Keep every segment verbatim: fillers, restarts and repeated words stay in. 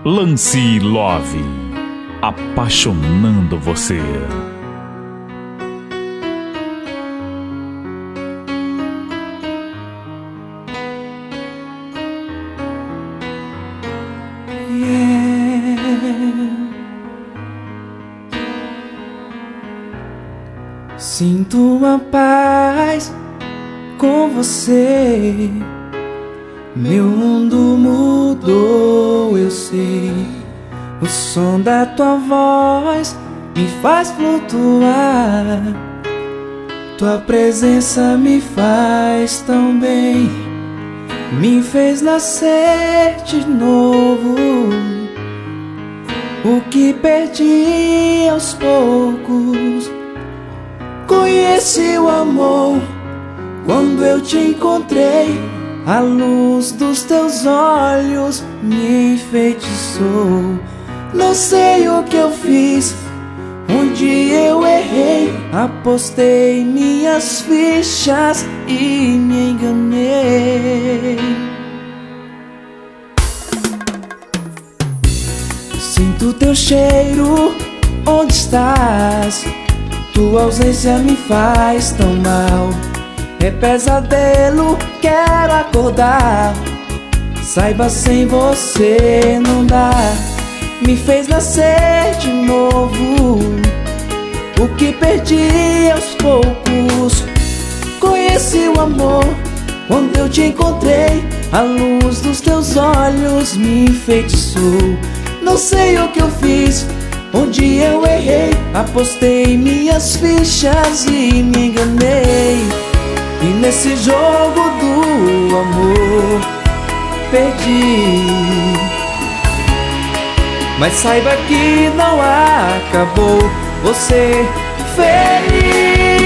Lance Love, apaixonando você. Sinto uma paz com você. Meu mundo mudou, eu sei. O som da tua voz me faz flutuar. Tua presença me faz tão bem. Me fez nascer de novo. O que perdi aos poucos. Conheci o amor quando eu te encontrei. A luz dos teus olhos me enfeitiçou. Não sei o que eu fiz, onde eu errei. Apostei minhas fichas e me enganei. Sinto teu cheiro, onde estás? Tua ausência me faz tão mal. É pesadelo, quero acordar. Saiba, sem você não dá. Me fez nascer de novo. O que perdi aos poucos. Conheci o amor quando eu te encontrei. A luz dos teus olhos me enfeitiçou. Não sei o que eu fiz, onde eu errei. Apostei minhas fichas e me enganei. E nesse jogo do amor perdi. Mas saiba que não acabou. Você feliz.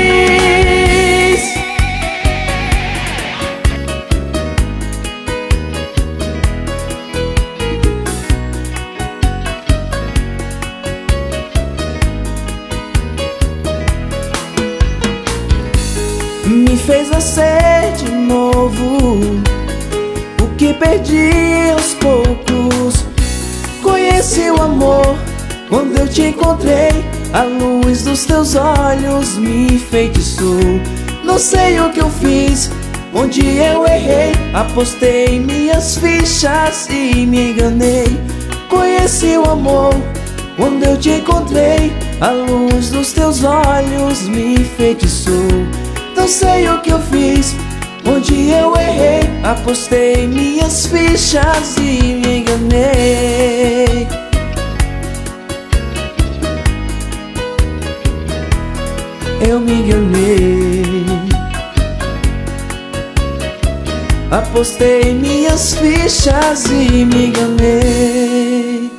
Me fez nascer de novo. O que perdi aos poucos. Conheci o amor quando eu te encontrei. A luz dos teus olhos me enfeitiçou. Não sei o que eu fiz, onde eu errei. Apostei minhas fichas e me enganei. Conheci o amor quando eu te encontrei. A luz dos teus olhos me enfeitiçou. Não sei o que eu fiz, onde eu errei. Apostei minhas fichas e me enganei. Eu me enganei. Apostei minhas fichas e me enganei.